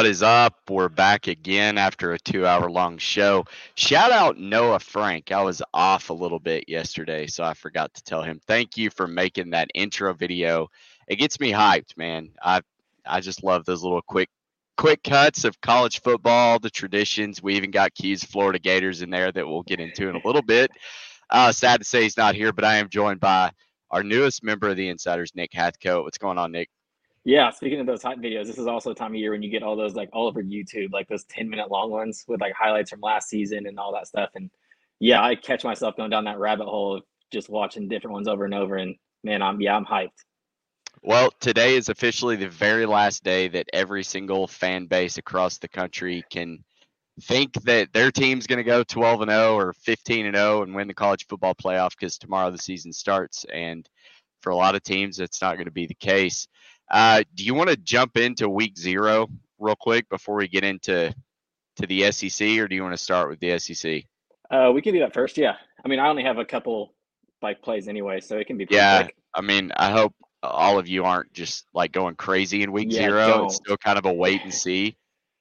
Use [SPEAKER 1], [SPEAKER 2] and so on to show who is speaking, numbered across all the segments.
[SPEAKER 1] What is up? We're back again after a 2 hour long show. Shout out Noah Frank. I was off a little bit yesterday, so I forgot to tell him. Thank you for making that intro video. It gets me hyped, man. I just love those little quick cuts of college football, the traditions. We even got Keys Florida Gators in there that we'll get into in a little bit. Sad to say he's not here, but I am joined by our newest member of the Insiders, Nick Hathcote. What's going on, Nick?
[SPEAKER 2] Yeah, speaking of those hype videos, this is also a time of year when you get all those like all over YouTube, like those 10-minute long ones with like highlights from last season and all that stuff. And yeah, I catch myself going down that rabbit hole of just watching different ones over and over. And man, I'm hyped.
[SPEAKER 1] Well, today is officially the very last day that every single fan base across the country can think that their team's going to go 12-0 or 15-0 and win the college football playoff because tomorrow the season starts. And for a lot of teams, it's not going to be the case. Do you want to jump into week 0 real quick before we get into the SEC, or do you want to start with the SEC?
[SPEAKER 2] We can do that first. Yeah. I mean, I only have a couple like plays anyway, so it can be pretty
[SPEAKER 1] Yeah,
[SPEAKER 2] quick.
[SPEAKER 1] I mean, I hope all of you aren't just like going crazy in week
[SPEAKER 2] Yeah,
[SPEAKER 1] 0. It's
[SPEAKER 2] don't.
[SPEAKER 1] still kind of a wait and see.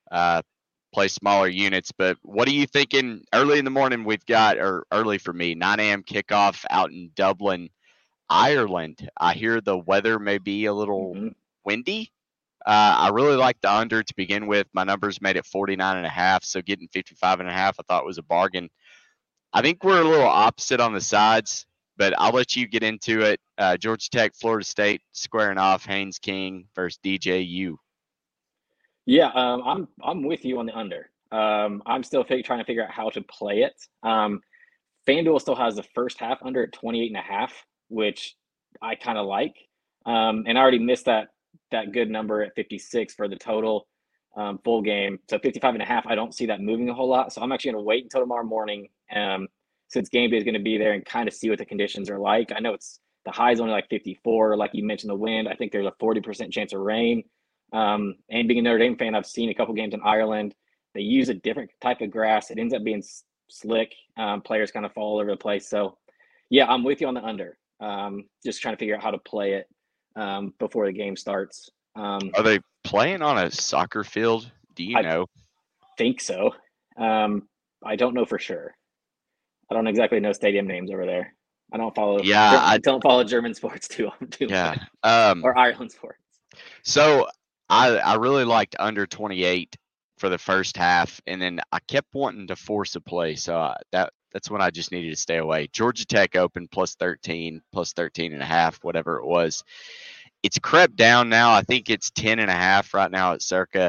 [SPEAKER 1] Play smaller units, but what are you thinking? Early in the morning, we've got, or early for me, 9 a.m. kickoff out in Dublin, Ireland. I hear the weather may be a little
[SPEAKER 2] Hmm.
[SPEAKER 1] windy. I really like the under to begin with. My numbers made it 49.5, so getting 55.5 I thought was a bargain. I think we're a little opposite on the sides, but I'll let you get into it. Georgia Tech, Florida State squaring off Haynes King versus DJU.
[SPEAKER 2] Yeah, I'm with you on the under. I'm still trying to figure out how to play it. FanDuel still has the first half under at 28.5, which I kind of like. And I already missed that good number at 56 for the total full game. So 55.5, I don't see that moving a whole lot. So I'm actually going to wait until tomorrow morning, since game day is going to be there, and kind of see what the conditions are like. I know it's the high is only like 54. Like you mentioned, the wind. I think there's a 40% chance of rain. And being a Notre Dame fan, I've seen a couple games in Ireland. They use a different type of grass. It ends up being slick. Players kind of fall all over the place. So, yeah, I'm with you on the under. Just trying to figure out how to play it before the game starts.
[SPEAKER 1] Are they playing on a soccer field? Do you
[SPEAKER 2] I
[SPEAKER 1] know?
[SPEAKER 2] think so. I don't know for sure. I don't exactly know stadium names over there. I don't follow.
[SPEAKER 1] Yeah,
[SPEAKER 2] Don't follow German sports too
[SPEAKER 1] yeah.
[SPEAKER 2] much, or Ireland sports.
[SPEAKER 1] So I really liked under 28 for the first half, and then I kept wanting to force a play, so that's when I just needed to stay away. Georgia Tech open plus 13, plus 13.5, whatever it was. It's crept down now. I think it's 10.5 right now at Circa.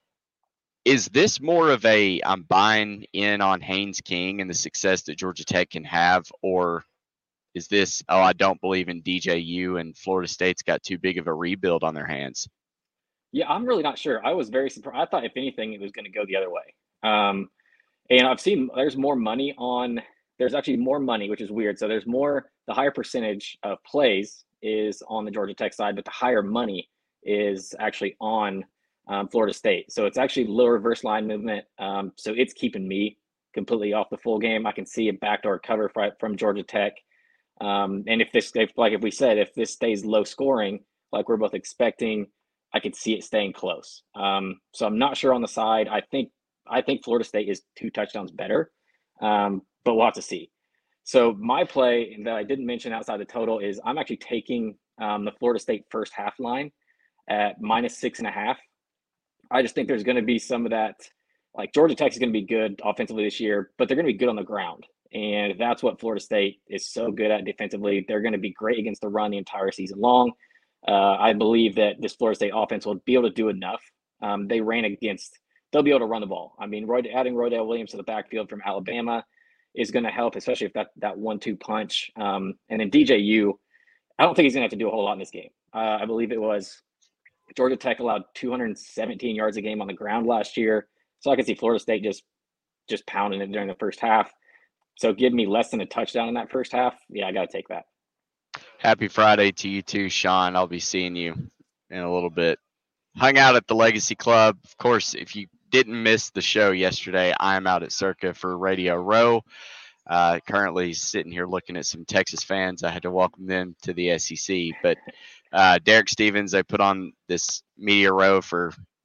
[SPEAKER 1] Is this more of a I'm buying in on Haynes King and the success that Georgia Tech can have, or is this, oh, I don't believe in DJU and Florida State's got too big of a rebuild on their hands?
[SPEAKER 2] Yeah, I'm really not sure. I was very surprised. I thought if anything, it was going to go the other way. Um, And I've seen there's more money on, there's actually more money, which is weird. So there's more, the higher percentage of plays is on the Georgia Tech side, but the higher money is actually on Florida State. So it's actually low reverse line movement. So it's keeping me completely off the full game. I can see a backdoor cover from Georgia Tech. And if we said, if this stays low scoring, like we're both expecting, I could see it staying close. So I'm not sure on the side. I think Florida State is 2 touchdowns better, but we'll have to see. So my play that I didn't mention outside the total is I'm actually taking the Florida State first half line at -6.5. I just think there's going to be some of that. Like Georgia Tech is going to be good offensively this year, but they're going to be good on the ground. And that's what Florida State is so good at defensively. They're going to be great against the run the entire season long. I believe that this Florida State offense will be able to do enough. They ran against, they'll be able to run the ball. I mean, adding Roydell Williams to the backfield from Alabama is going to help, especially if that 1-2 punch. And then DJU, I don't think he's going to have to do a whole lot in this game. I believe it was Georgia Tech allowed 217 yards a game on the ground last year. So I can see Florida State just pounding it during the first half. So give me less than a touchdown in that first half. Yeah, I got to take that.
[SPEAKER 1] Happy Friday to you too, Sean. I'll be seeing you in a little bit. Hung out at the Legacy Club. Of course, if you didn't miss the show yesterday, I am out at Circa for Radio Row. Currently sitting here looking at some Texas fans. I had to welcome them to the SEC. But Derek Stevens, they put on this media row for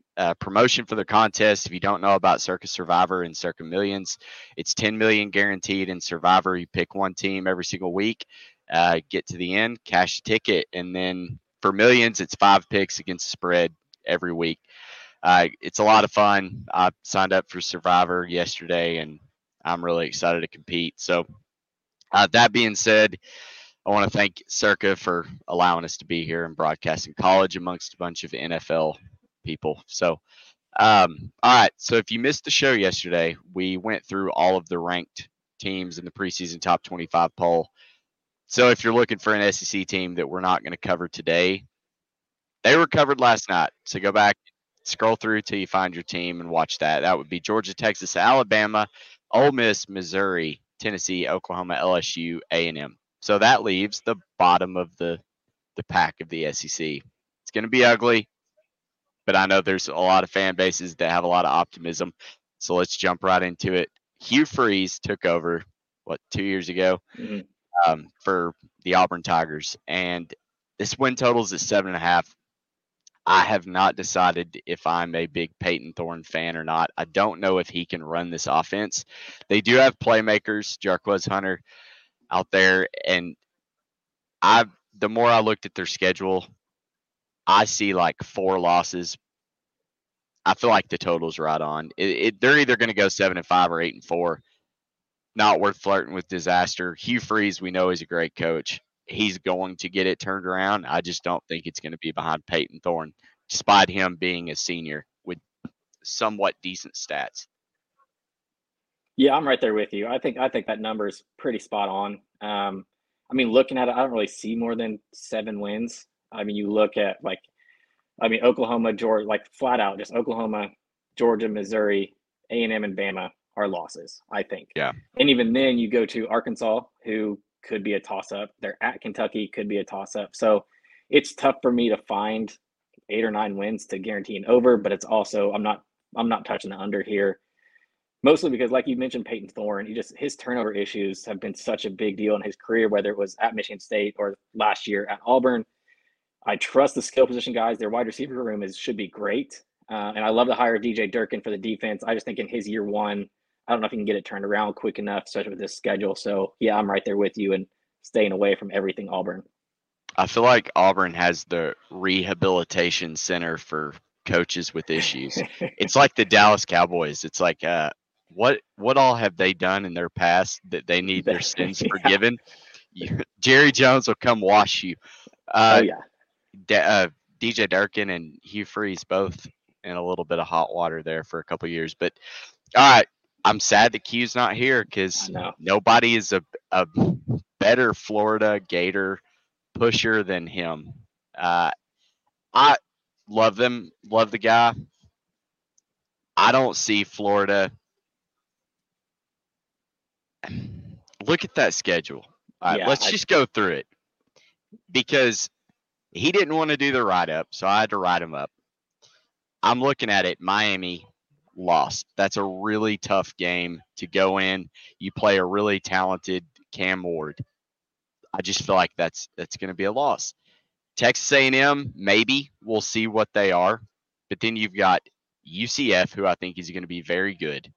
[SPEAKER 1] promotion for the contest. If you don't know about Circa Survivor and Circa Millions, it's 10 million guaranteed in Survivor. You pick one team every single week, get to the end, cash the ticket, and then for Millions, it's 5 picks against the spread every week. It's a lot of fun. I signed up for Survivor yesterday, and I'm really excited to compete. So, that being said, I want to thank Circa for allowing us to be here and broadcasting college amongst a bunch of NFL people. So, all right. So, if you missed the show yesterday, we went through all of the ranked teams in the preseason top 25 poll. So, if you're looking for an SEC team that we're not going to cover today, they were covered last night. So, go back, scroll through till you find your team and watch that. That would be Georgia, Texas, Alabama, Ole Miss, Missouri, Tennessee, Oklahoma, LSU, A&M. So that leaves the bottom of the pack of the SEC. It's going to be ugly, but I know there's a lot of fan bases that have a lot of optimism. So let's jump right into it. Hugh Freeze took over, 2 years ago, for the Auburn Tigers, and this win totals at 7.5. I have not decided if I'm a big Peyton Thorne fan or not. I don't know if he can run this offense. They do have playmakers, Jarquez Hunter out there, and the more I looked at their schedule, I see like 4 losses. I feel like the total's right on. They're either going to go 7-5 or 8-4. Not worth flirting with disaster. Hugh Freeze, we know, is a great coach. He's going to get it turned around. I just don't think it's going to be behind Peyton Thorne, despite him being a senior with somewhat decent stats.
[SPEAKER 2] Yeah, I'm right there with you. I think that number is pretty spot on. I mean, looking at it, I don't really see more than 7 wins. I mean, you look at Oklahoma, Georgia, like flat out, just Oklahoma, Georgia, Missouri, A&M, and Bama are losses, I think.
[SPEAKER 1] Yeah.
[SPEAKER 2] And even then, you go to Arkansas, who could be a toss-up. They're at Kentucky, could be a toss-up. So it's tough for me to find 8 or 9 wins to guarantee an over, but it's also I'm not touching the under here. Mostly because, like you mentioned, Peyton Thorne, his turnover issues have been such a big deal in his career, whether it was at Michigan State or last year at Auburn. I trust the skill position guys. Their wide receiver room should be great. And I love to hire DJ Durkin for the defense. I just think in his year 1, I don't know if he can get it turned around quick enough, especially with this schedule. So, yeah, I'm right there with you and staying away from everything Auburn.
[SPEAKER 1] I feel like Auburn has the rehabilitation center for coaches with issues. It's like the Dallas Cowboys. It's like, what all have they done in their past that they need their sins forgiven? Jerry Jones will come wash you.
[SPEAKER 2] Oh, yeah.
[SPEAKER 1] DJ Durkin and Hugh Freeze both in a little bit of hot water there for a couple of years. But all right, I'm sad that Q's not here because nobody is a better Florida Gator pusher than him. I love them, love the guy. I don't see Florida. Look at that schedule. All right, let's just go through it because he didn't want to do the write-up, so I had to write him up. I'm looking at it. Miami lost. That's a really tough game to go in. You play a really talented Cam Ward. I just feel like that's going to be a loss. Texas A&M, maybe. We'll see what they are. But then you've got UCF, who I think is going to be very good.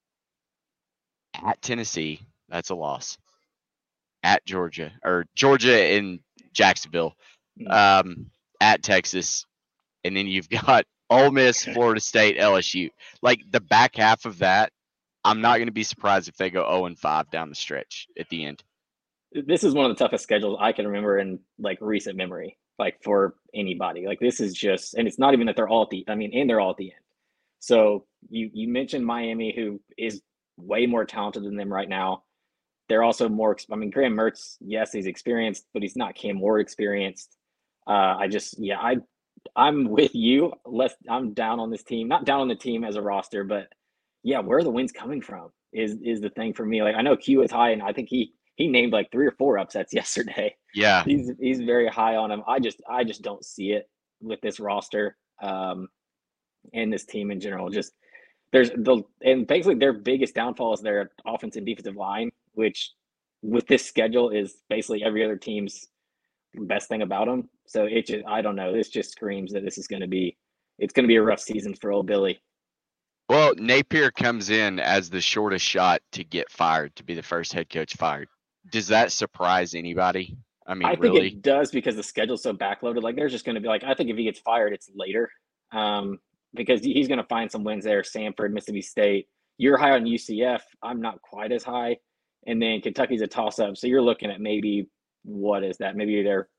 [SPEAKER 1] At Tennessee, that's a loss. At Georgia in Jacksonville. At Texas. And then you've got Ole Miss, Florida State, LSU. Like the back half of that, I'm not going to be surprised if they go 0-5 down the stretch at the end.
[SPEAKER 2] This is one of the toughest schedules I can remember in like recent memory, like for anybody. Like this is just, and it's not even that they're all and they're all at the end. So you mentioned Miami, who is way more talented than them right now. They're also more, Graham Mertz, yes, he's experienced, but he's not Cam Ward experienced. I'm with you. I'm down on this team, not down on the team as a roster, but yeah, where are the wins coming from is the thing for me. Like I know Q is high, and I think he named like 3 or 4 upsets yesterday.
[SPEAKER 1] Yeah,
[SPEAKER 2] he's very high on him. I just don't see it with this roster, and this team in general. Just and basically their biggest downfall is their offense and defensive line, which with this schedule is basically every other team's best thing about them. So I don't know. This just screams that this is going to be it's going to be a rough season for old Billy.
[SPEAKER 1] Well, Napier comes in as the shortest shot to get fired, to be the first head coach fired. Does that surprise anybody? I mean,
[SPEAKER 2] I think
[SPEAKER 1] really?
[SPEAKER 2] it does because the schedule's so backloaded. Like, there's just going to be like, I think if he gets fired, it's later, because he's going to find some wins there. Samford, Mississippi State. You're high on UCF. I'm not quite as high, and then Kentucky's a toss-up. So you're looking at maybe what is that? Maybe they're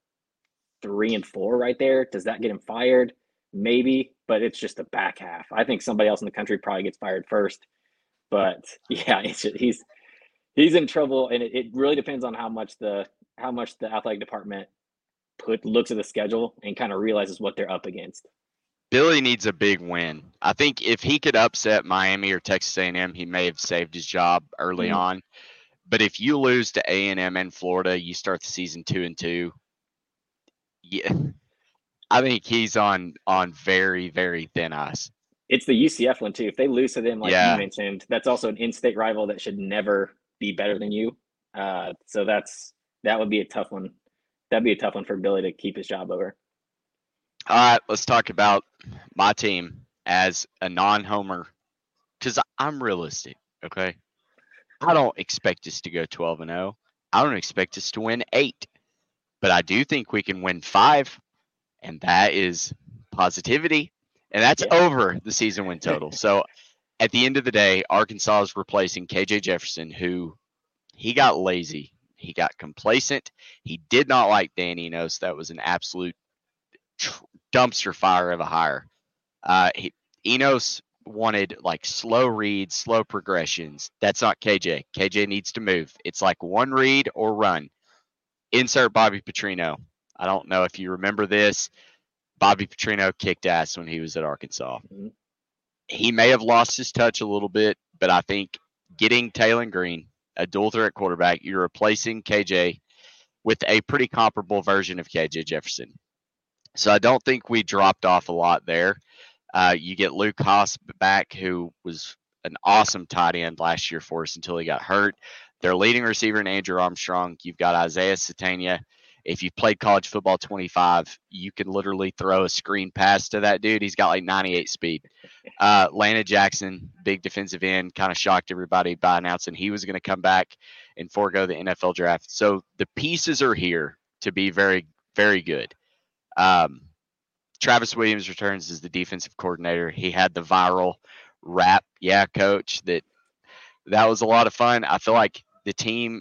[SPEAKER 2] 3-4 right there. Does that get him fired? Maybe, but it's just the back half. I think somebody else in the country probably gets fired first. But yeah, he's in trouble, and it really depends on how much the athletic department looks at the schedule and kind of realizes what they're up against.
[SPEAKER 1] Billy needs a big win. I think if he could upset Miami or Texas A&M, he may have saved his job early on. But if you lose to A&M and Florida, you start the season 2-2. Yeah, I think he's on very, very thin ice.
[SPEAKER 2] It's the UCF one too. If they lose to them, like
[SPEAKER 1] Yeah.
[SPEAKER 2] you mentioned, that's also an in-state rival that should never be better than you. So that would be a tough one. That'd be a tough one for Billy to keep his job over.
[SPEAKER 1] All right, let's talk about my team as a non-homer, because I'm realistic. Okay, I don't expect us to go 12-0. I don't expect us to win 8, but I do think we can win 5, and that is positivity, and that's over the season win total. So at the end of the day, Arkansas is replacing KJ Jefferson, who he got lazy. He got complacent. He did not like Dan Enos. That was an absolute dumpster fire of a hire. Enos wanted like slow reads, slow progressions. That's not KJ. KJ needs to move. It's like one read or run. Insert Bobby Petrino. I don't know if you remember this. Bobby Petrino kicked ass when he was at Arkansas.
[SPEAKER 2] Mm-hmm.
[SPEAKER 1] He may have lost his touch a little bit, but I think getting Taylon Green, a dual threat quarterback, you're replacing KJ with a pretty comparable version of KJ Jefferson. So I don't think we dropped off a lot there. You get Luke Haas back, who was an awesome tight end last year for us until he got hurt. Their leading receiver in Andrew Armstrong. You've got Isaiah Satania. If you've played college football 25, you can literally throw a screen pass to that dude. He's got like 98 speed. Lana Jackson, big defensive end, kind of shocked everybody by announcing he was going to come back and forego the NFL draft. So the pieces are here to be very, very good. Travis Williams returns as the defensive coordinator. He had the viral rap, "Yeah, coach." That was a lot of fun. I feel like the team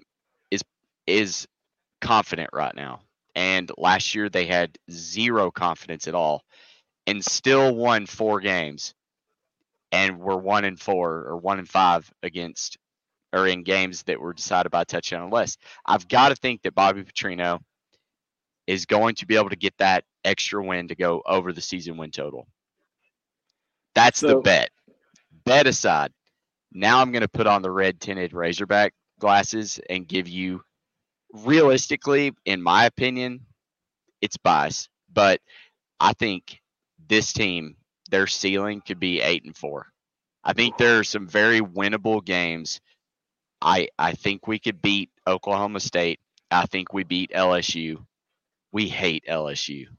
[SPEAKER 1] is confident right now. And last year they had zero confidence at all and still won 4 games and were 1-4 or 1-5 against or in games that were decided by a touchdown or less. I've got to think that Bobby Petrino is going to be able to get that extra win to go over the season win total. That's the bet. Bet aside, now I'm going to put on the red tinted Razorback glasses and give you, realistically, in my opinion, it's bias, but I think this team, their ceiling could be 8-4. I think there are some very winnable games. I think we could beat Oklahoma State. I think we beat LSU. We hate LSU.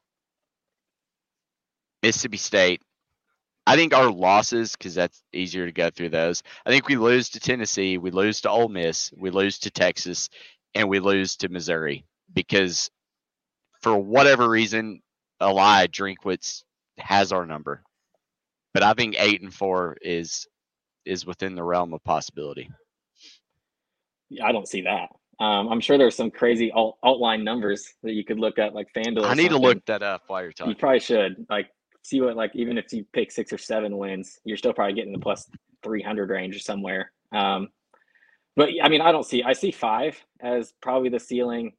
[SPEAKER 1] Mississippi State. I think our losses, because that's easier to go through those. I think we lose to Tennessee, we lose to Ole Miss, we lose to Texas, and we lose to Missouri because for whatever reason, Eli Drinkwitz has our number. But I think 8-4 is within the realm of possibility.
[SPEAKER 2] Yeah, I don't see that. I'm sure there's some crazy outline numbers that you could look at, like FanDuel.
[SPEAKER 1] I need to look that up while you're talking.
[SPEAKER 2] You probably should. Like, see what, like, even if you pick 6 or 7 wins, you're still probably getting the plus 300 range or somewhere. But I mean, I see 5 as probably the ceiling.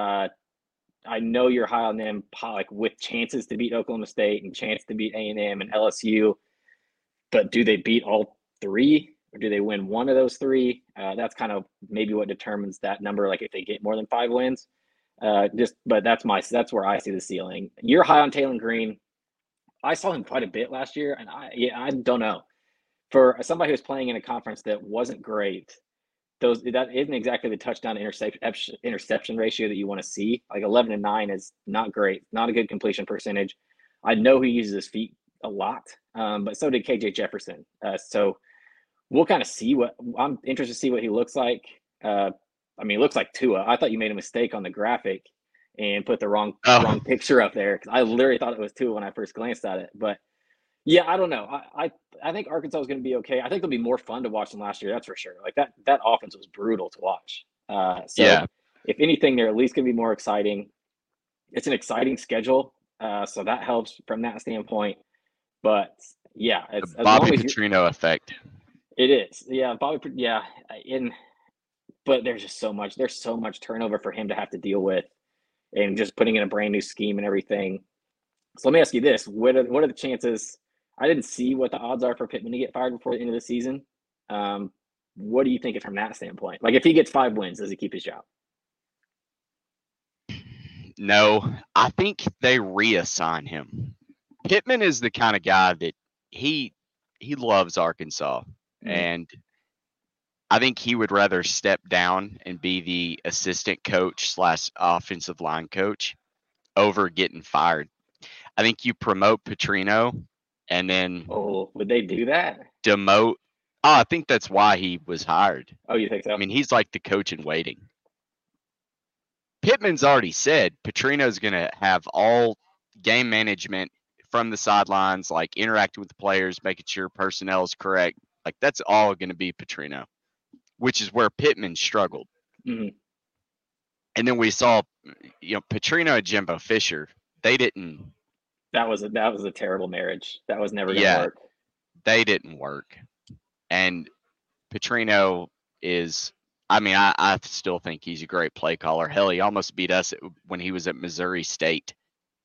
[SPEAKER 2] I know you're high on them, like with chances to beat Oklahoma State and chance to beat A&M and LSU. But do they beat all 3? Or do they win one of those 3? That's kind of maybe what determines that number. Like if they get more than 5 wins, but that's where I see the ceiling. You're high on Taylon Green. I saw him quite a bit last year, and I don't know. For somebody who was playing in a conference that wasn't great, that isn't exactly the touchdown interception ratio that you want to see. Like 11-9 is not great, not a good completion percentage. I know he uses his feet a lot, but so did KJ Jefferson. So we'll kind of see what I'm interested to see what he looks like. I mean, it looks like Tua. I thought you made a mistake on the graphic and put the wrong
[SPEAKER 1] Oh,
[SPEAKER 2] picture up there because I literally thought it was Tua when I first glanced at it. But yeah, I don't know. I think Arkansas is going to be okay. I think they'll be more fun to watch than last year. That's for sure. Like that offense was brutal to watch. So
[SPEAKER 1] yeah.
[SPEAKER 2] if anything, they're at least going to be more exciting. It's an exciting schedule, so that helps from that standpoint. But yeah,
[SPEAKER 1] The
[SPEAKER 2] it's as
[SPEAKER 1] Bobby
[SPEAKER 2] long as you're.
[SPEAKER 1] Petrino effect.
[SPEAKER 2] It is, yeah, Bobby. Yeah, in but there's just so much. There's so much turnover for him to have to deal with, and just putting in a brand new scheme and everything. So let me ask you this: what are the chances? I didn't see what the odds are for Pittman to get fired before the end of the season. Um, what do you think from that standpoint? Like, if he gets 5 wins, does he keep his job?
[SPEAKER 1] No, I think they reassign him. Pittman is the kind of guy that he he loves Arkansas,
[SPEAKER 2] Mm,
[SPEAKER 1] and I think he would rather step down and be the assistant coach slash offensive line coach over getting fired. I think you promote Petrino and then
[SPEAKER 2] oh, would they do that?
[SPEAKER 1] demote. Oh, I think that's why he was hired.
[SPEAKER 2] Oh, you think
[SPEAKER 1] I
[SPEAKER 2] so?
[SPEAKER 1] mean, he's like the coach in waiting. Pittman's already said Petrino's going to have all game management from the sidelines, like interacting with the players, making sure personnel is correct. Like that's all going to be Petrino, which is where Pittman struggled.
[SPEAKER 2] Hmm.
[SPEAKER 1] And then we saw, Petrino and Jimbo Fisher. They didn't.
[SPEAKER 2] That was a terrible marriage. That was never going to
[SPEAKER 1] Yeah,
[SPEAKER 2] work.
[SPEAKER 1] they didn't work. And Petrino is. I mean, I still think he's a great play caller. Hell, he almost beat us when he was at Missouri State.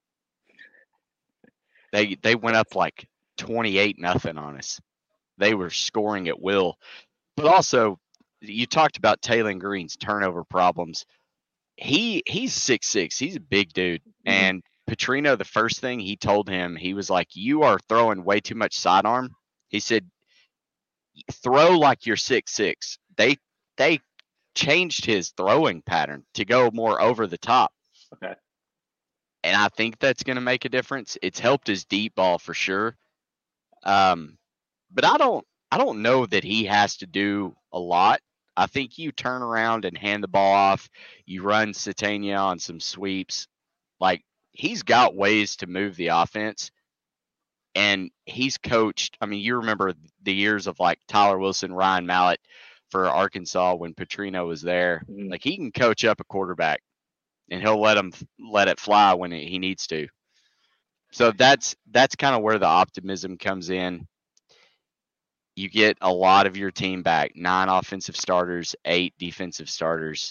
[SPEAKER 1] They went up like 28-0 on us. They were scoring at will. But also, you talked about Taylor Green's turnover problems. He's 6'6". He's a big dude.
[SPEAKER 2] Hmm.
[SPEAKER 1] And Petrino, the first thing he told him, he was like, "You are throwing way too much sidearm." He said, "Throw like you're 6'6". They changed his throwing pattern to go more over the top.
[SPEAKER 2] Okay.
[SPEAKER 1] And I think that's going to make a difference. It's helped his deep ball for sure. Um, but I don't know that he has to do a lot. I think you turn around and hand the ball off. You run Satania on some sweeps. Like he's got ways to move the offense, and he's coached. I mean, you remember the years of like Tyler Wilson, Ryan Mallett for Arkansas when Petrino was there.
[SPEAKER 2] Hmm.
[SPEAKER 1] Like he can coach up a quarterback, and he'll let it fly when he needs to. So that's kind of where the optimism comes in. You get a lot of your team back, 9 offensive starters, 8 defensive starters.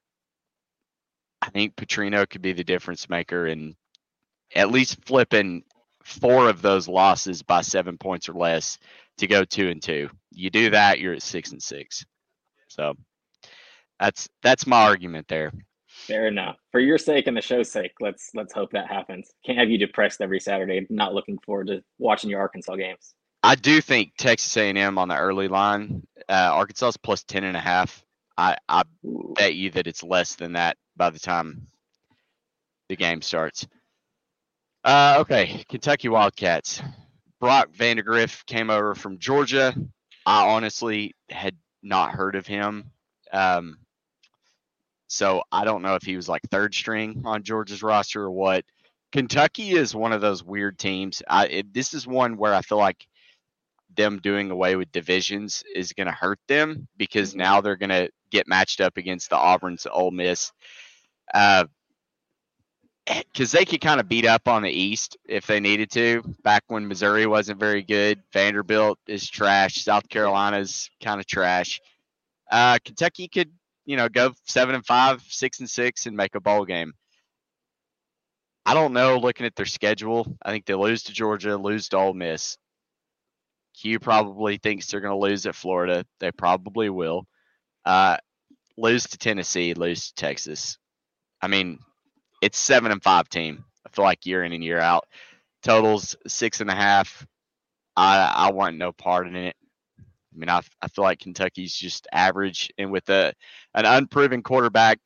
[SPEAKER 1] I think Petrino could be the difference maker in at least flipping 4 of those losses by 7 points or less to go 2-2. You do that, you're at 6-6. So that's my argument there.
[SPEAKER 2] Fair enough. For your sake and the show's sake, let's hope that happens. Can't have you depressed every Saturday, not looking forward to watching your Arkansas games.
[SPEAKER 1] I do think Texas A&M on the early line, Arkansas is plus 10.5. I
[SPEAKER 2] Ooh.
[SPEAKER 1] bet you that it's less than that by the time the game starts. Okay, Kentucky Wildcats. Brock Vandegrift came over from Georgia. I honestly had not heard of him. Um, so I don't know if he was like third string on Georgia's roster or what. Kentucky is one of those weird teams. This is one where I feel like them doing away with divisions is going to hurt them because
[SPEAKER 2] Mhm.
[SPEAKER 1] now they're going to get matched up against the Auburn's Ole Miss. Uh, because they could kind of beat up on the East if they needed to. Back when Missouri wasn't very good, Vanderbilt is trash. South
[SPEAKER 2] Yeah.
[SPEAKER 1] Carolina's kind of trash. Kentucky could, go 7-5, 6-6, and make a bowl game. I don't know. Looking at their schedule, I think they lose to Georgia, lose to Ole Miss. Q probably thinks they're going to lose at Florida. They probably will. Uh, lose to Tennessee, lose to Texas. I mean, it's 7-5 team. I feel like year in and year out. Totals 6.5. I want no part in it. I mean, I feel like Kentucky's just average, and with an unproven quarterback,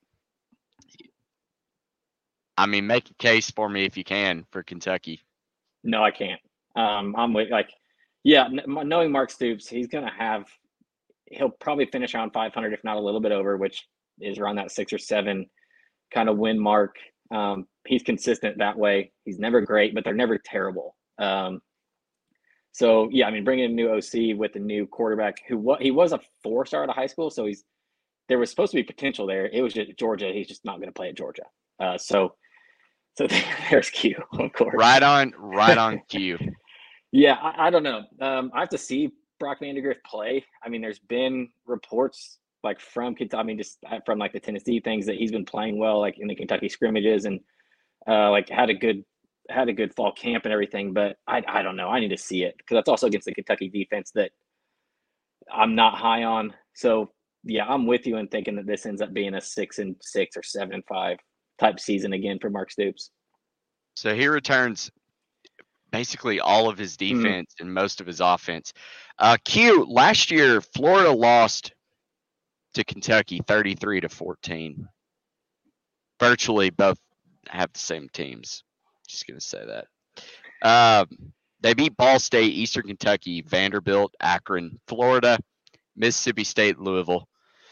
[SPEAKER 1] I mean, make a case for me if you can for Kentucky.
[SPEAKER 2] No, I can't. I'm with yeah, knowing Mark Stoops, he'll probably finish around 500, if not a little bit over, which is around that 6 or 7 kind of win mark. He's consistent that way. He's never great, but they're never terrible. So yeah, I mean, bringing a new OC with a new quarterback he was a 4-star out of high school, so there was supposed to be potential there. It was just Georgia. He's just not going to play at Georgia. So there's Q, of course.
[SPEAKER 1] Right on Q.
[SPEAKER 2] Yeah, I don't know. I have to see Brock Vandagriff play. I mean, there's been reports like from Kentucky, I mean, just from like the Tennessee things that he's been playing well, like in the Kentucky scrimmages, and like had a good fall camp and everything. But I don't know. I need to see it because that's also against the Kentucky defense that I'm not high on. So yeah, I'm with you in thinking that this ends up being a 6-6 or 7-5 type season again for Mark Stoops.
[SPEAKER 1] So he returns basically all of his defense and most of his offense. Q, last year, Florida lost to Kentucky 33-14. Virtually both have the same teams. Just going to say that. They beat Ball State, Eastern Kentucky, Vanderbilt, Akron, Florida, Mississippi State, Louisville.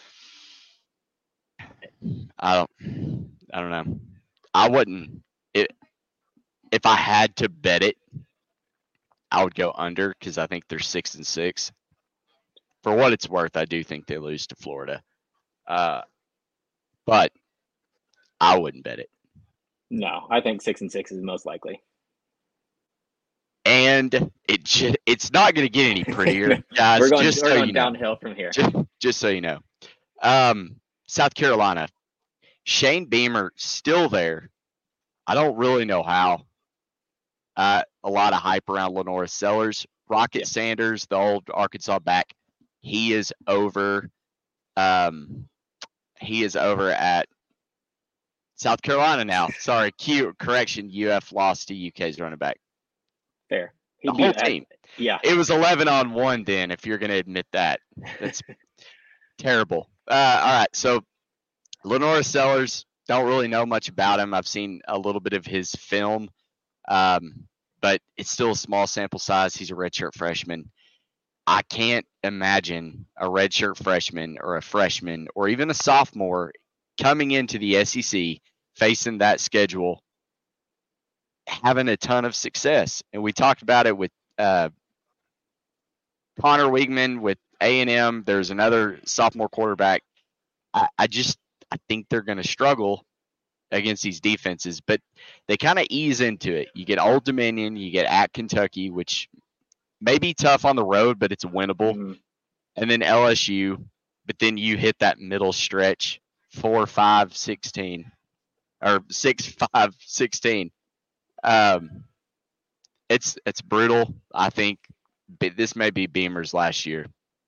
[SPEAKER 1] I don't know. I wouldn't. If I had to bet it, I would go under because I think they're 6-6. For what it's worth, I do think they lose to Florida. But I wouldn't bet it.
[SPEAKER 2] No, I think 6-6 is most likely.
[SPEAKER 1] And it's not going to get any prettier, guys.
[SPEAKER 2] we're going downhill from here.
[SPEAKER 1] Just so you know. South Carolina. Shane Beamer still there. I don't really know how. A lot of hype around Lenora Sellers. Rocket Sanders, the old Arkansas back, he is over. He is over at South Carolina now. Sorry, correction. UF lost to UK's running back.
[SPEAKER 2] Fair.
[SPEAKER 1] The whole team.
[SPEAKER 2] Yeah.
[SPEAKER 1] It was 11-on-1 then, if you're going to admit that. That's terrible. All right, so Lenora Sellers, don't really know much about him. I've seen a little bit of his film, but it's still a small sample size. He's a redshirt freshman. I can't imagine a redshirt freshman or a freshman or even a sophomore coming into the SEC facing that schedule having a ton of success. And we talked about it with Connor Weigman with A&M. There's another sophomore quarterback. I think they're going to struggle against these defenses, but they kind of ease into it. You get Old Dominion, you get at Kentucky, which may be tough on the road, but it's winnable. Mm-hmm. And then LSU, but then you hit that middle stretch, 4-5-16 or 6-5-16. It's brutal. I think this may be Beamer's last year.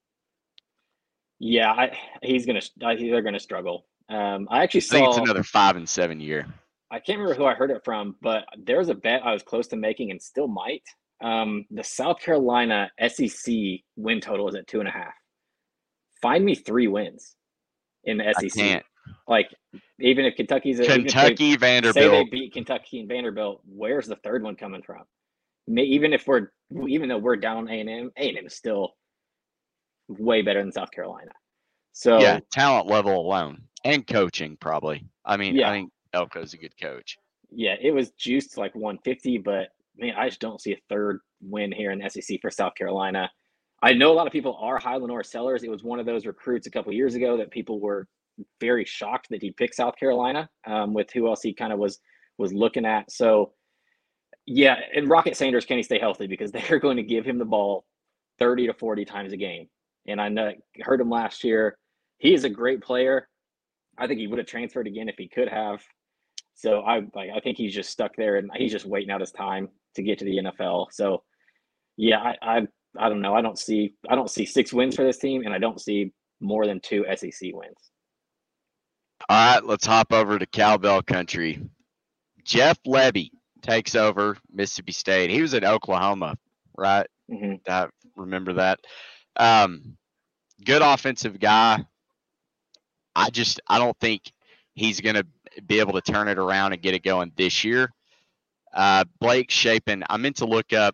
[SPEAKER 2] Yeah, they're gonna struggle. I actually saw.
[SPEAKER 1] I think it's another 5-7 year.
[SPEAKER 2] I can't remember who I heard it from, but there was a bet I was close to making and still might. The South Carolina SEC win total is at 2.5. Find me 3 wins in the SEC. I can't. Like, even if
[SPEAKER 1] Vanderbilt.
[SPEAKER 2] Say they beat Kentucky and Vanderbilt, where's the third one coming from? Even though we're down on A&M is still way better than South Carolina. So
[SPEAKER 1] yeah, talent level alone and coaching probably. I mean, I think Elko's a good coach.
[SPEAKER 2] Yeah, it was juiced to like 150, but man, I just don't see a third win here in the SEC for South Carolina. I know a lot of people are high Lenora Sellers. It was one of those recruits a couple years ago that people were very shocked that he picked South Carolina with who else he kind of was looking at. So yeah, and Rocket Sanders, can he stay healthy? Because they're going to give him the ball 30 to 40 times a game. And I heard him last year. He is a great player. I think he would have transferred again if he could have. So I think he's just stuck there and he's just waiting out his time to get to the NFL. So yeah, I don't know. I don't see 6 wins for this team, and I don't see more than 2 SEC wins.
[SPEAKER 1] All right, let's hop over to Cowbell Country. Jeff Lebby takes over Mississippi State. He was at Oklahoma, right?
[SPEAKER 2] Mm-hmm.
[SPEAKER 1] I remember that. Good offensive guy. I don't think he's going to be able to turn it around and get it going this year. Blake Shapen, I meant to look up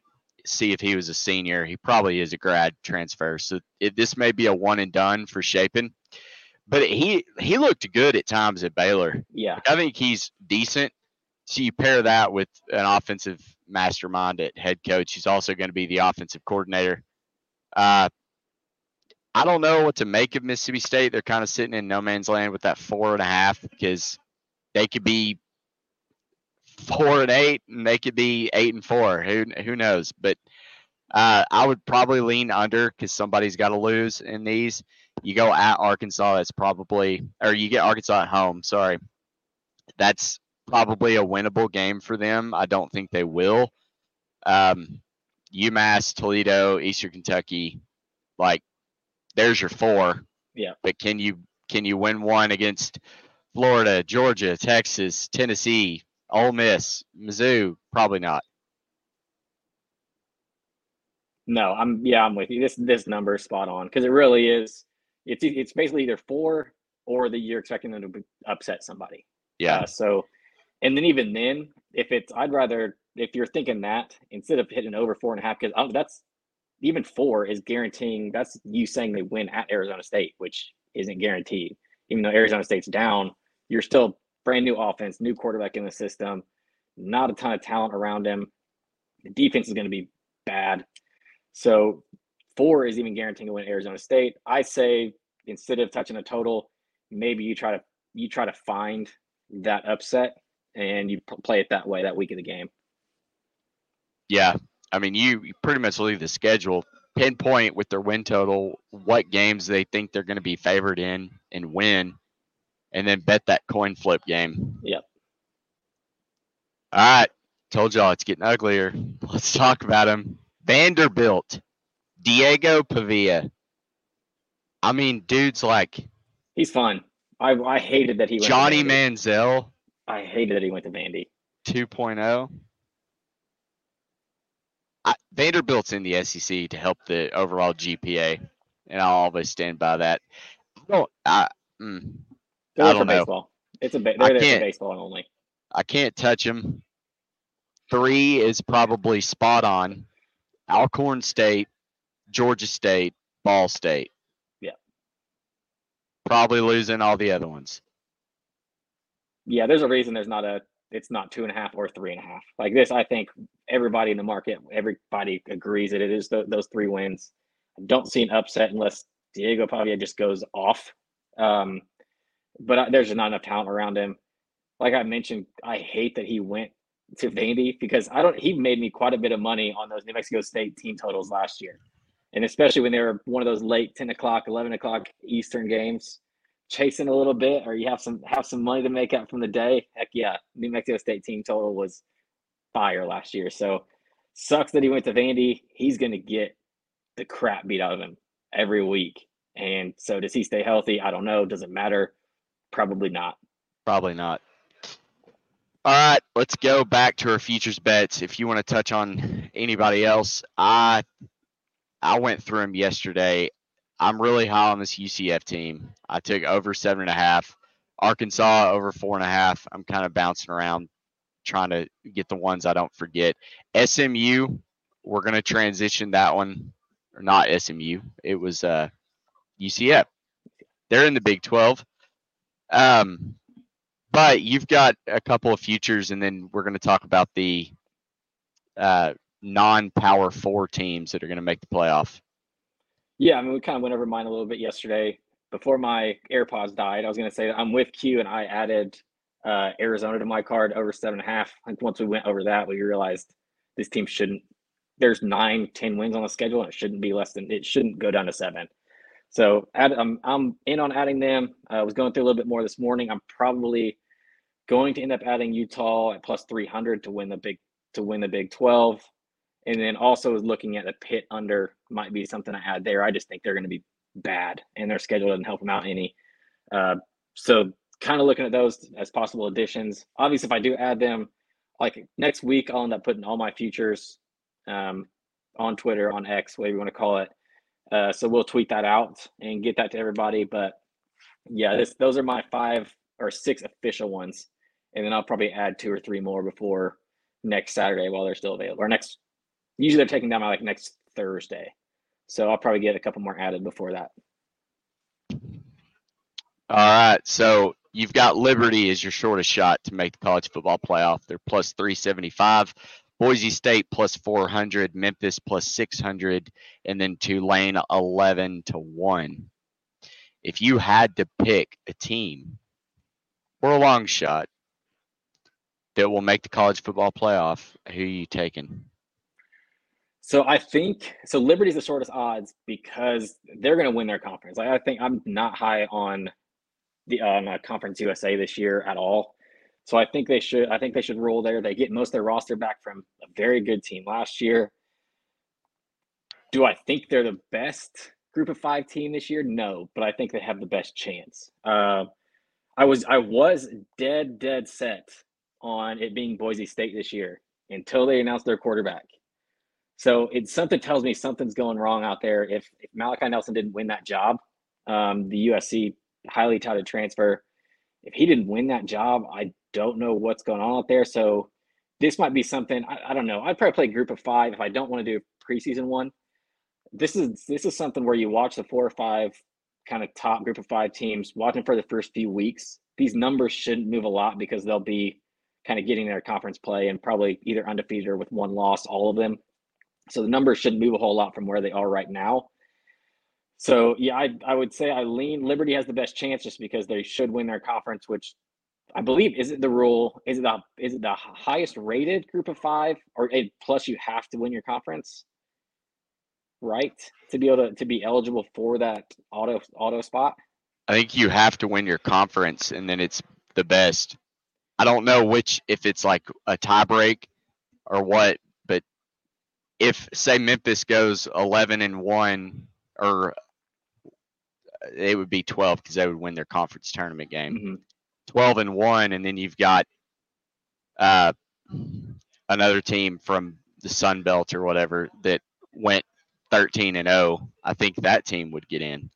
[SPEAKER 1] see if he was a senior. He probably is a grad transfer. So this may be a one and done for Shapen. But he looked good at times at Baylor.
[SPEAKER 2] Yeah.
[SPEAKER 1] Like, I think he's decent. So you pair that with an offensive mastermind at head coach. He's also going to be the offensive coordinator. I don't know what to make of Mississippi State. They're kind of sitting in no man's land with that 4.5 because they could be 4-8 and they could be 8-4. Who knows? But I would probably lean under because somebody's got to lose in these. You go at Arkansas, that's probably, or you get Arkansas at home. Sorry, that's probably a winnable game for them. I don't think they will. UMass, Toledo, Eastern Kentucky, like there's your 4.
[SPEAKER 2] Yeah.
[SPEAKER 1] But can you win one against Florida, Georgia, Texas, Tennessee, Ole Miss, Mizzou? Probably not.
[SPEAKER 2] No, I'm with you. This number is spot on because it really is. It's basically either 4 or you're expecting them to upset somebody.
[SPEAKER 1] Yeah.
[SPEAKER 2] And then even then, I'd rather, if you're thinking that instead of hitting over 4.5, because that's even 4 is guaranteeing. That's you saying they win at Arizona State, which isn't guaranteed. Even though Arizona State's down, you're still brand new offense, new quarterback in the system, not a ton of talent around him. The defense is going to be bad. So 4 is even guaranteeing to win Arizona State. I say instead of touching a total, maybe you try to find that upset and you play it that way that week of the game.
[SPEAKER 1] Yeah, I mean you pretty much leave the schedule, pinpoint with their win total what games they think they're going to be favored in and win, and then bet that coin flip game.
[SPEAKER 2] Yep.
[SPEAKER 1] All right, told y'all it's getting uglier. Let's talk about him. Vanderbilt, Diego Pavia. I mean, dude's like
[SPEAKER 2] he's fun. I hated that he went
[SPEAKER 1] Johnny
[SPEAKER 2] to
[SPEAKER 1] Manziel.
[SPEAKER 2] I hated that he went to Vandy
[SPEAKER 1] 2.0. Vanderbilt's in the SEC to help the overall GPA, and I'll always stand by that. I don't know.
[SPEAKER 2] Baseball. They're there for baseball only.
[SPEAKER 1] I can't touch him. 3 is probably spot on. Alcorn State, Georgia State, Ball State.
[SPEAKER 2] Yeah.
[SPEAKER 1] Probably losing all the other ones.
[SPEAKER 2] Yeah, there's a reason it's not 2.5 or 3.5. Like this, I think everybody in the market, everybody agrees that it is those 3 wins. I don't see an upset unless Diego Pavia just goes off. But there's just not enough talent around him. Like I mentioned, I hate that he went to Vandy because he made me quite a bit of money on those New Mexico State team totals last year. And especially when they were one of those late 10 o'clock, 11 o'clock Eastern games, chasing a little bit, or you have some money to make out from the day. Heck yeah, New Mexico State team total was fire last year. So sucks that he went to Vandy. He's going to get the crap beat out of him every week. And so does he stay healthy? I don't know. Does it matter? Probably not.
[SPEAKER 1] Probably not. All right, let's go back to our futures bets. If you want to touch on anybody else, I went through them yesterday. I'm really high on this UCF team. I took over 7.5. Arkansas over 4.5. I'm kind of bouncing around trying to get the ones I don't forget. SMU, we're going to transition that one. Or not SMU. It was UCF. They're in the Big 12. But you've got a couple of futures, and then we're going to talk about the non-Power 4 teams that are going to make the playoff.
[SPEAKER 2] Yeah, I mean, we kind of went over mine a little bit yesterday. Before my AirPods died, I was going to say that I'm with Q, and I added Arizona to my card over 7.5. Like once we went over that, we realized this team shouldn't. There's 9-10 wins on the schedule, and it shouldn't go down to 7. So I'm in on adding them. I was going through a little bit more this morning. I'm probably going to end up adding Utah at plus 300 to win the Big 12. And then also looking at the Pitt under might be something I add there. I just think they're going to be bad, and their schedule doesn't help them out any. So kind of looking at those as possible additions. Obviously, if I do add them, like next week, I'll end up putting all my futures on Twitter, on X, whatever you want to call it. So we'll tweet that out and get that to everybody. But yeah, those are my 5 or 6 official ones. And then I'll probably add 2 or 3 more before next Saturday while they're still available, or next Usually they're taking down by like next Thursday. So I'll probably get a couple more added before that.
[SPEAKER 1] All right. So you've got Liberty as your shortest shot to make the college football playoff. They're plus 375. Boise State plus 400. Memphis plus 600. And then Tulane 11-1. If you had to pick a team or a long shot that will make the college football playoff, who are you taking?
[SPEAKER 2] So I think Liberty's the shortest odds because they're going to win their conference. I think I'm not high on the Conference USA this year at all. So I think they should roll there. They get most of their roster back from a very good team last year. Do I think they're the best Group of 5 team this year? No, but I think they have the best chance. I was dead set on it being Boise State this year until they announced their quarterback. So something tells me something's going wrong out there. If Malachi Nelson didn't win that job, the USC highly touted transfer, if he didn't win that job, I don't know what's going on out there. So this might be something, I don't know. I'd probably play Group of 5 if I don't want to do a preseason one. This is something where you watch the 4 or 5 kind of top Group of 5 teams, watch them for the first few weeks. These numbers shouldn't move a lot because they'll be kind of getting their conference play and probably either undefeated or with one loss, all of them. So the numbers shouldn't move a whole lot from where they are right now. So yeah, I would say I lean Liberty has the best chance just because they should win their conference, which I believe is it the rule? Is it the highest rated Group of 5, or plus you have to win your conference, right, to be able to be eligible for that auto spot?
[SPEAKER 1] I think you have to win your conference, and then it's the best. I don't know if it's like a tiebreak or what, but if say Memphis goes 11-1, or it would be 12 because they would win their conference tournament game. 12-1, and then you've got another team from the Sun Belt or whatever that went 13-0. I think that team would get in.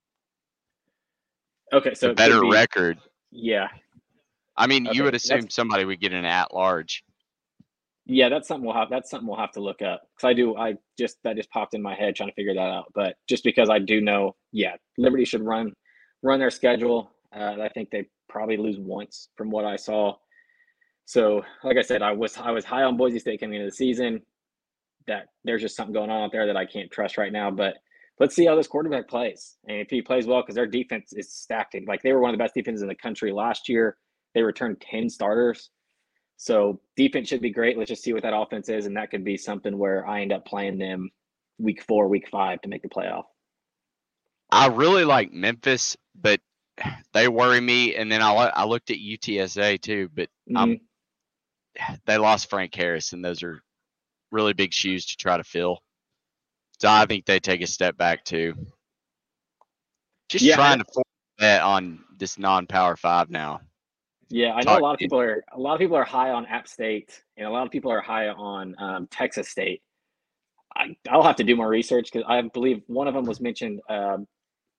[SPEAKER 2] Okay, so
[SPEAKER 1] a better record.
[SPEAKER 2] Yeah.
[SPEAKER 1] I mean, you would assume somebody would get an at-large.
[SPEAKER 2] Yeah, that's something we'll have to look up because that just popped in my head trying to figure that out. But just because I do know, yeah, Liberty should run their schedule. I think they probably lose once from what I saw. So, like I said, I was high on Boise State coming into the season. That there's just something going on out there that I can't trust right now. But let's see how this quarterback plays, and if he plays well, because their defense is stacked. Like they were one of the best defenses in the country last year. They returned 10 starters. So defense should be great. Let's just see what that offense is, and that could be something where I end up playing them week 4, week 5 to make the playoff.
[SPEAKER 1] I really like Memphis, but they worry me. And then I looked at UTSA too, but they lost Frank Harris, and those are really big shoes to try to fill. So I think they take a step back too. Just trying to force that on this non-Power 5 now.
[SPEAKER 2] Yeah, I know a lot of people are high on App State, and a lot of people are high on Texas State. I'll have to do more research because I believe one of them was mentioned on,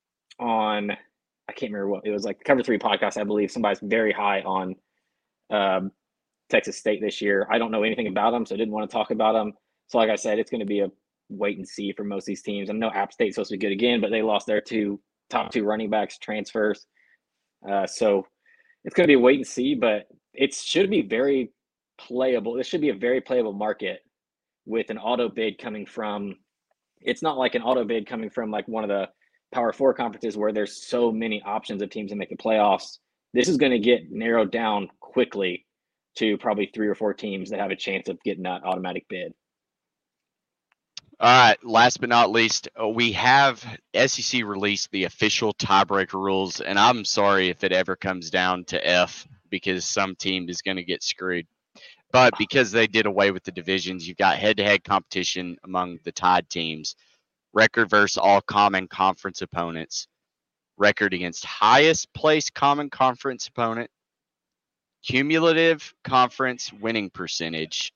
[SPEAKER 2] I can't remember what it was, like the Cover 3 podcast. I believe somebody's very high on Texas State this year. I don't know anything about them, so I didn't want to talk about them. So like I said, it's going to be a wait and see for most of these teams. I know App State's supposed to be good again, but they lost their top two running backs transfers. So it's going to be a wait and see, but it should be very playable. This should be a very playable market with an auto bid coming from, it's not like an auto bid coming from like one of the Power 4 conferences where there's so many options of teams to make the playoffs. This is going to get narrowed down quickly to probably 3 or 4 teams that have a chance of getting that automatic bid.
[SPEAKER 1] All right, last but not least, we have SEC released the official tiebreaker rules, and I'm sorry if it ever comes down to F because some team is going to get screwed. But because they did away with the divisions, you've got head-to-head competition among the tied teams, record versus all common conference opponents, record against highest place common conference opponent, cumulative conference winning percentage,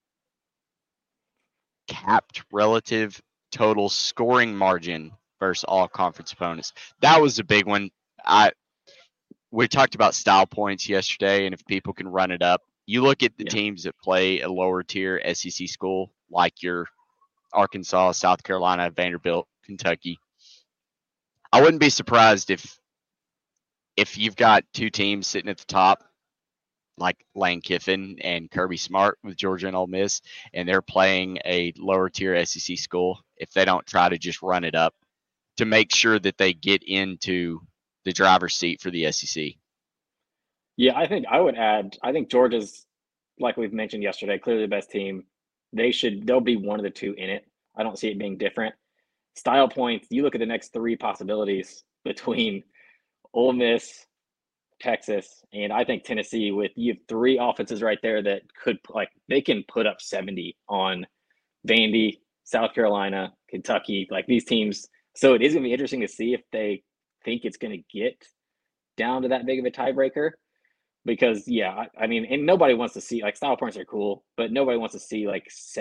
[SPEAKER 1] capped relative total scoring margin versus all conference opponents. That was a big one. We talked about style points yesterday, and if people can run it up, you look at the teams that play a lower tier SEC school, like your Arkansas, South Carolina, Vanderbilt, Kentucky. I wouldn't be surprised if you've got two teams sitting at the top, like Lane Kiffin and Kirby Smart with Georgia and Ole Miss, and they're playing a lower tier SEC school, if they don't try to just run it up to make sure that they get into the driver's seat for the SEC.
[SPEAKER 2] Yeah, I think I would add. I think Georgia's, like we've mentioned yesterday, clearly the best team. They'll be one of the two in it. I don't see it being different. Style points. You look at the next three possibilities between Ole Miss, Texas, and I think Tennessee. With you have three offenses right there that could they can put up 70 on Vandy, South Carolina, Kentucky, like these teams. So it is going to be interesting to see if they think it's going to get down to that big of a tiebreaker. Because I mean, and nobody wants to see style points are cool, but nobody wants to see a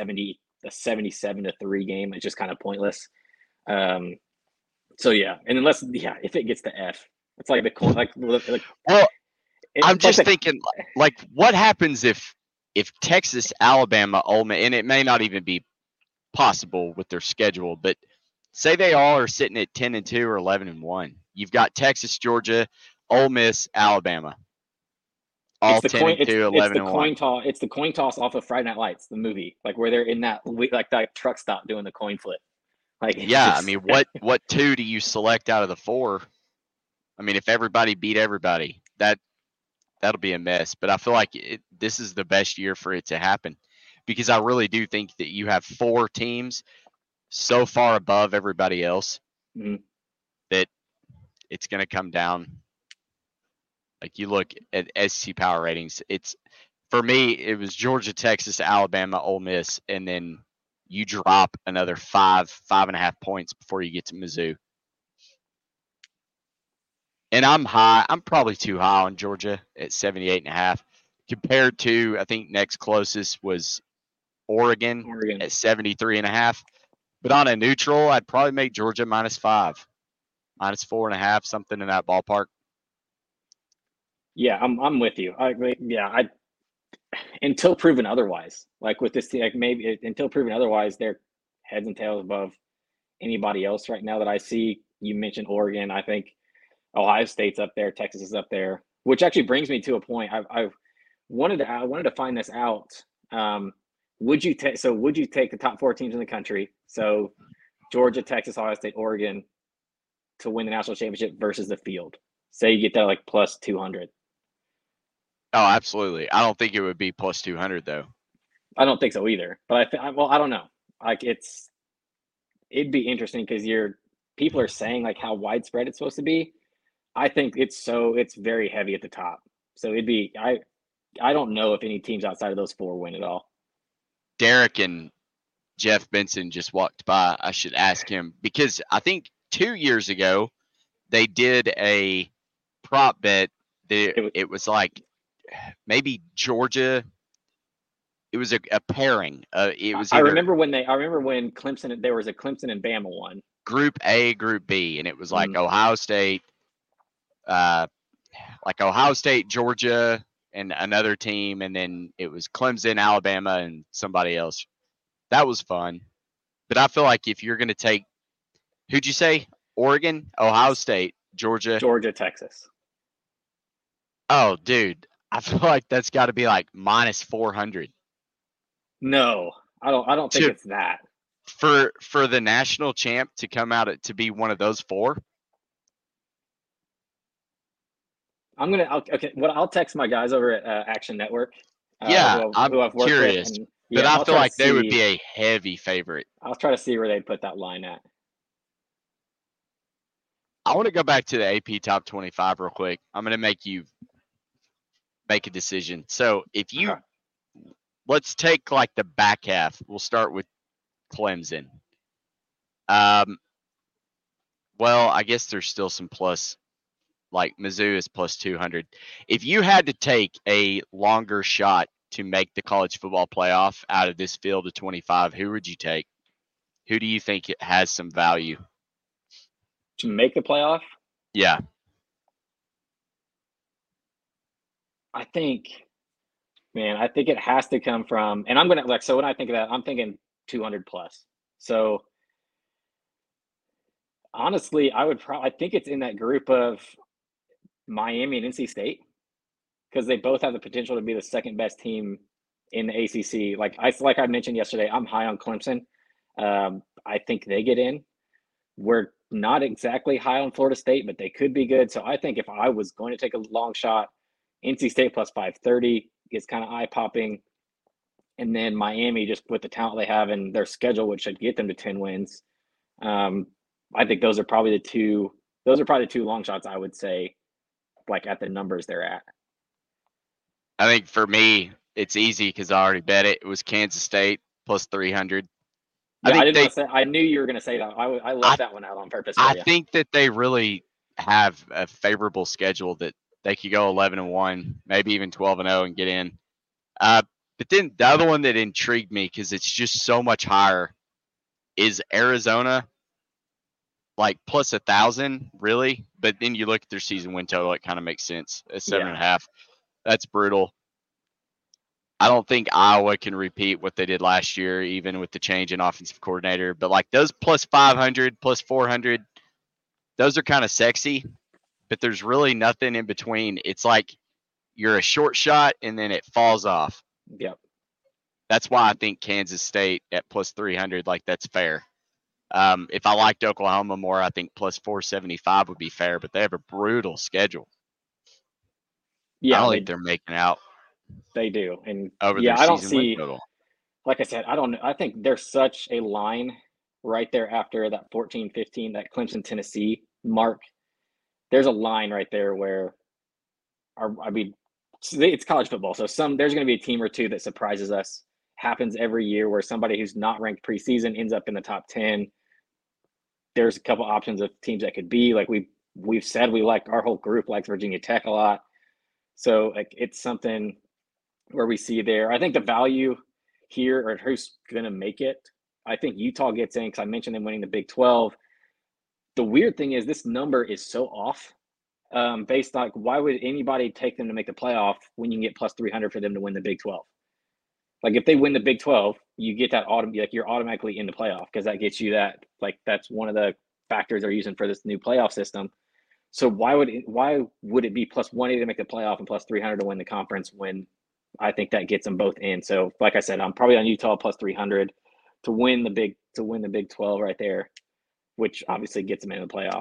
[SPEAKER 2] 77-3 game. It's just kind of pointless. So yeah, and unless if it gets to F, it's like the coin
[SPEAKER 1] well, I'm just thinking what happens if Texas, Alabama, Ole Miss, and it may not even be possible with their schedule, but say they all are sitting at 10-2 or 11-1. You've got Texas, Georgia, Ole Miss, Alabama. All 10-2, 11-1.
[SPEAKER 2] It's the coin toss off of Friday Night Lights, the movie, where they're in that truck stop doing the coin flip.
[SPEAKER 1] I mean, what two do you select out of the four? I mean, if everybody beat everybody, that'll be a mess. But I feel like this is the best year for it to happen, because I really do think that you have four teams so far above everybody else that it's going to come down. Like you look at SEC power ratings, for me, it was Georgia, Texas, Alabama, Ole Miss, and then you drop another 5.5 points before you get to Mizzou. And I'm high. I'm probably too high on Georgia at 78.5 compared to, I think next closest was Oregon. At 73.5. But on a neutral, I'd probably make Georgia -5, -4.5, something in that ballpark.
[SPEAKER 2] Yeah, I'm with you. I until proven otherwise. With this team, maybe until proven otherwise, they're heads and tails above anybody else right now that I see. You mentioned Oregon. I think Ohio State's up there. Texas is up there. Which actually brings me to a point. I wanted to find this out. Would you take the top four teams in the country? So Georgia, Texas, Ohio State, Oregon to win the national championship versus the field. Say you get that plus 200.
[SPEAKER 1] Oh, absolutely. I don't think it would be plus 200 though.
[SPEAKER 2] I don't think so either. But I don't know. It'd be interesting because people are saying how widespread it's supposed to be. I think it's very heavy at the top. So it'd be I don't know if any teams outside of those four win at all.
[SPEAKER 1] Derek and Jeff Benson just walked by. I should ask him, because I think 2 years ago they did a prop bet. It was maybe Georgia. It was a pairing. It was.
[SPEAKER 2] I remember when Clemson. There was a Clemson and Bama one.
[SPEAKER 1] Group A, Group B, and it was Ohio State, Ohio State, Georgia, and another team, and then it was Clemson, Alabama, and somebody else. That was fun. But I feel like if you're going to take, who'd you say? Oregon, Ohio State, Georgia,
[SPEAKER 2] Texas.
[SPEAKER 1] Oh, dude, I feel like that's got to be -400.
[SPEAKER 2] No, I don't think it's that.
[SPEAKER 1] For the national champ to come out to be one of those four.
[SPEAKER 2] I'll text my guys over at Action Network.
[SPEAKER 1] I'm curious, but I feel like they would be a heavy favorite.
[SPEAKER 2] I'll try to see where they'd put that line at.
[SPEAKER 1] I want to go back to the AP Top 25 real quick. I'm going to make you make a decision. So if you, let's take the back half. We'll start with Clemson. Well, I guess there's still some plus. Mizzou is plus 200. If you had to take a longer shot to make the college football playoff out of this field of 25, who would you take? Who do you think it has some value?
[SPEAKER 2] To make the playoff?
[SPEAKER 1] Yeah.
[SPEAKER 2] I think it has to come from, and I'm going to so when I think of that, I'm thinking 200 plus. So honestly, I think it's in that group of Miami and NC State, because they both have the potential to be the second best team in the ACC. Like I mentioned yesterday, I'm high on Clemson. I think they get in. We're not exactly high on Florida State, but they could be good. So I think if I was going to take a long shot, NC State plus 530 is kind of eye-popping. And then Miami, just with the talent they have and their schedule, which should get them to 10 wins. I think those are probably the two long shots I would say, like at the numbers they're at.
[SPEAKER 1] I think for me, it's easy because I already bet it. It was Kansas State plus 300.
[SPEAKER 2] Yeah, I knew you were going to say that. I left that one out on purpose.
[SPEAKER 1] I think that they really have a favorable schedule that they could go 11-1, maybe even 12-0 and get in. But then the other one that intrigued me, because it's just so much higher, is Arizona, like plus 1,000, really. But then you look at their season win total, it kind of makes sense. At 7.5, that's brutal. I don't think Iowa can repeat what they did last year, even with the change in offensive coordinator. But like those plus 500, plus 400, those are kind of sexy. But there's really nothing in between. It's like you're a short shot and then it falls off.
[SPEAKER 2] Yep.
[SPEAKER 1] That's why I think Kansas State at plus 300, like that's fair. If I liked Oklahoma more, I think plus 475 would be fair. But they have a brutal schedule.
[SPEAKER 2] Yeah,
[SPEAKER 1] I don't think they're making out.
[SPEAKER 2] They do. And
[SPEAKER 1] over
[SPEAKER 2] I don't see, like I said, I think there's such a line right there after that 14-15, that Clemson, Tennessee mark. There's a line right there where it's college football. So there's going to be a team or two that surprises us. Happens every year where somebody who's not ranked preseason ends up in the top 10. There's a couple options of teams that could be, like we've said, our whole group likes Virginia Tech a lot. So like it's something where we see there. I think the value here, or who's going to make it, I think Utah gets in because I mentioned them winning the Big 12. The weird thing is this number is so off based on why would anybody take them to make the playoff when you can get plus 300 for them to win the Big 12? Like if they win the Big 12, you get that you're automatically in the playoff because that gets you that, like that's one of the factors they're using for this new playoff system. So why would it be plus 180 to make the playoff and plus 300 to win the conference when I think that gets them both in? So like I said, I'm probably on Utah plus 300 to win the Big 12 right there, which obviously gets them in the playoff.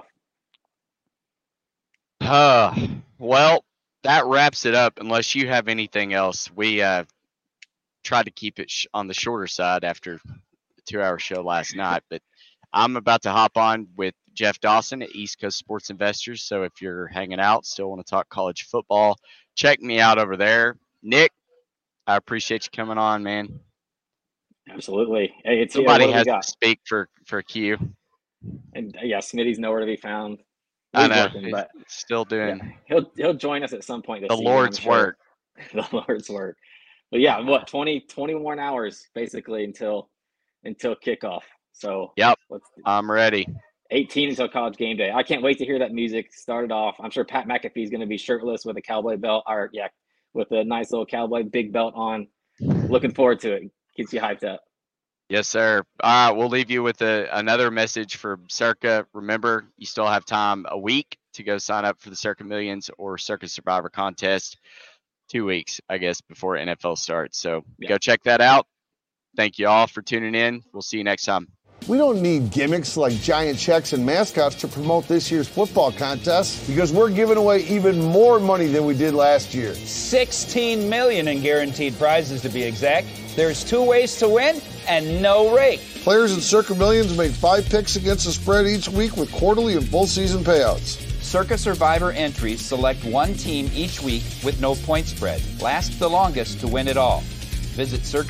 [SPEAKER 1] Well, that wraps it up. Unless you have anything else, we tried to keep it on the shorter side after the 2-hour show last night. But I'm about to hop on with Jeff Dawson at East Coast Sports Investors. So if you're hanging out, still want to talk college football, check me out over there. Nick, I appreciate you coming on, man.
[SPEAKER 2] Absolutely. Hey,
[SPEAKER 1] somebody has to speak for Q.
[SPEAKER 2] And yeah, Smitty's nowhere to be found.
[SPEAKER 1] I know, but still doing.
[SPEAKER 2] Yeah, he'll join us at some point.
[SPEAKER 1] The Lord's work.
[SPEAKER 2] The Lord's work. But yeah, 21 hours basically until kickoff. So
[SPEAKER 1] yep, I'm ready.
[SPEAKER 2] 18 until College Game Day. I can't wait to hear that music started off. I'm sure Pat McAfee is going to be shirtless with a cowboy belt, with a nice little cowboy big belt on. Looking forward to it. Gets you hyped up.
[SPEAKER 1] Yes, sir. All right, we'll leave you with another message for Circa. Remember, you still have time a week to go sign up for the Circa Millions or Circa Survivor contest. 2 weeks, I guess, before NFL starts. So Go check that out. Thank you all for tuning in. We'll see you next time.
[SPEAKER 3] We don't need gimmicks like giant checks and mascots to promote this year's football contest because we're giving away even more money than we did last year.
[SPEAKER 4] $16 million in guaranteed prizes to be exact. There's 2 ways to win and no rake.
[SPEAKER 3] Players in Circa Millions make 5 picks against the spread each week with quarterly and full season payouts.
[SPEAKER 4] Circa Survivor entries select one team each week with no point spread. Last the longest to win it all. Visit Circa